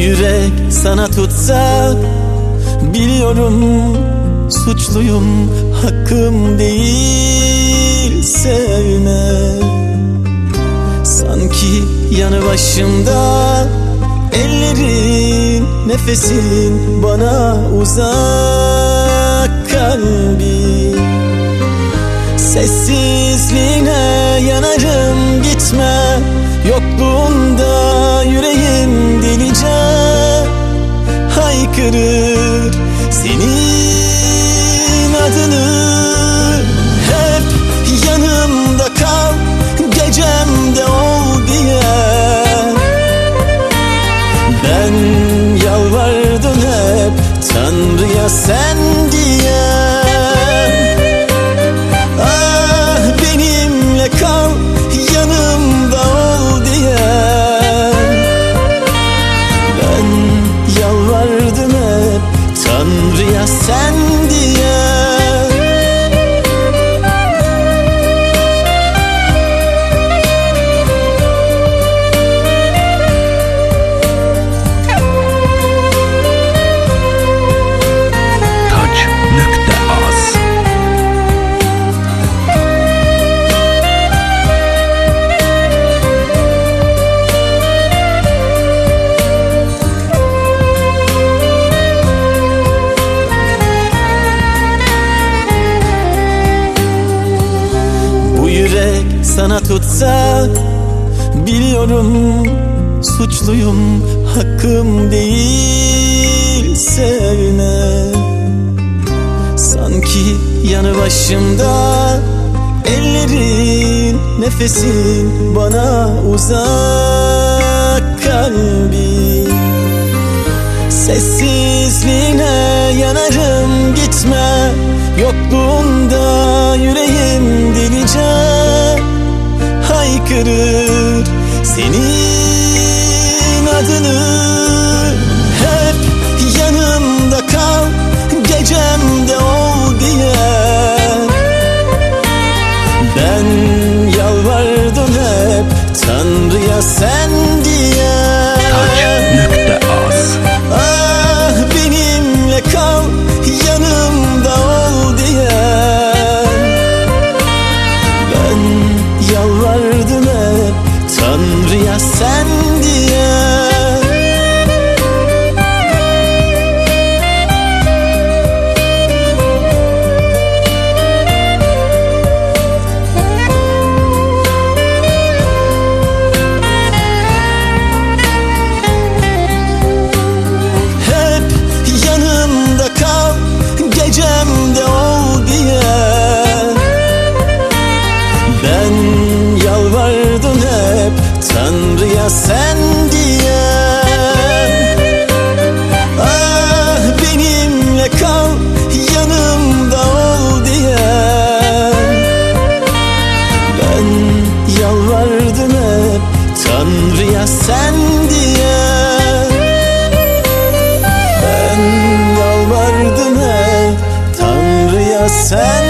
yürek sana tutsa, biliyorum suçluyum, hakkım değil sevme. Sanki yanı başımda ellerin, nefesin bana uzak kalbim. Sessizliğine yanarım, gitme. Yokluğunda yüreğim delice haykırır senin adını. Hep yanımda kal, gecemde ol diye ben yalvardım hep Tanrı'ya, sen diye. Ah, benimle kal, yanımda ol diye ben yalvardım hep Tanrı'ya, sen diye. Sana tutsa, biliyorum suçluyum, hakkım değil sevme. Sanki yanı başımda ellerin, nefesin bana uzak kalbim. Sessizliğine yanarım, gitme. Yokluğunda yüreğim delice haykırır senin adını. Hep yanımda kal, gecemde ol diye ben yalvardım hep Tanrı'ya, sen diye. Taç.az. Ah, benimle kal, yanımda ol diye ben yalvardım hep Tanrı'ya, sen diye. Hep yanımda kal, gecemde ol diye ben yalvardım hep Tanrı'ya, sen diye. Ah, benimle kal, yanımda ol diye ben yalvardım hep Tanrı'ya, sen diye. Ben yalvardım hep Tanrı'ya, sen